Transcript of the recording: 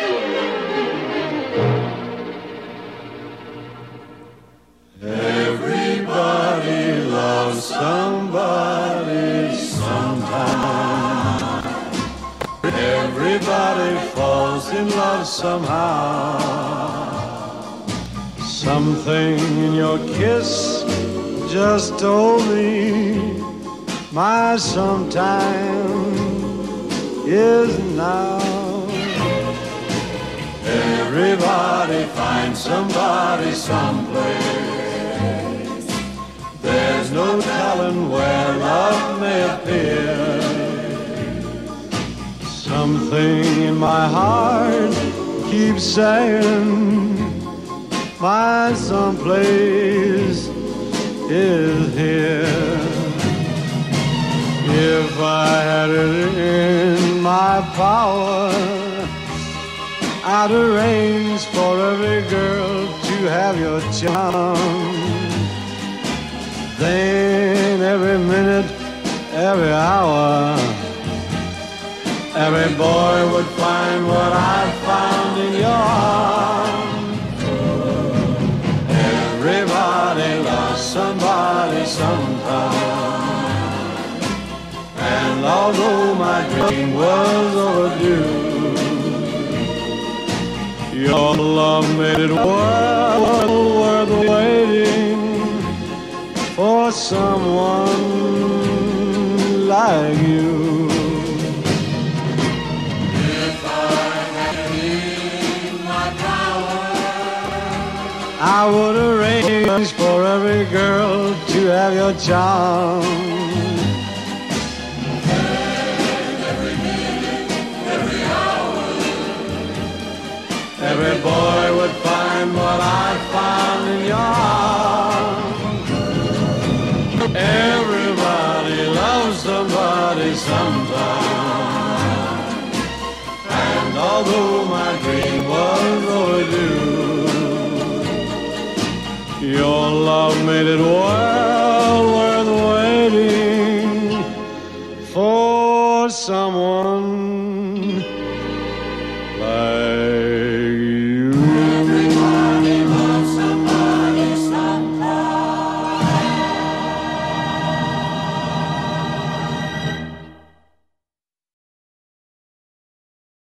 Everybody loves somebody sometime. Everybody falls in love somehow. Something in your kiss just told me my sometime is now. Everybody finds somebody someplace. There's no telling where love may appear. Something in my heart keeps saying my someplace is here. If I had it in my power, I'd arrange for every girl to have your charm. Then every minute, every hour, every boy would find what I found in your arms. Everybody loves somebody sometime. And although my dream was overdue, your love made it well worth waiting for someone like you. If I had it in my power, I would arrange for every girl to have your charm. and every minute, every hour, Every boy would find what I found in your arms. Everybody loves somebody sometime. And although my dream was overdue, your love made it well worth waiting for someone